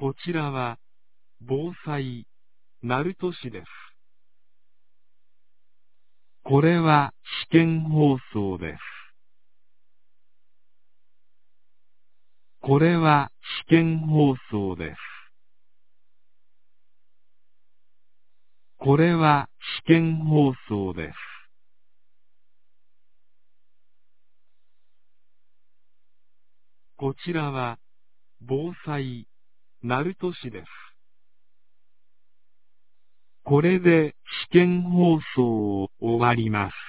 こちらは、防災、鳴門市です。これは、試験放送です。これは、試験放送です。これは、試験放送です。こちらは、防災、鳴門市です。これで試験放送を終わります。